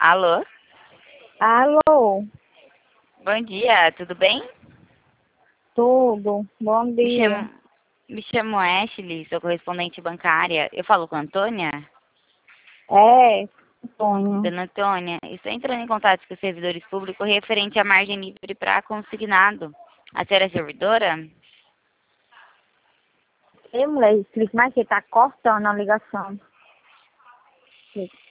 Alô? Alô, Bom dia, tudo bem? tudo? Bom Me dia. chamo, me chamo Ashley, sou correspondente bancária. Eu falo com a Antônia? É, Antônio. Dona Antônia, estou entrando em contato com os servidores públicos referente à margem livre para consignado. A senhora é servidora? Ei, mulher, explica mais que tá cortando a ligação.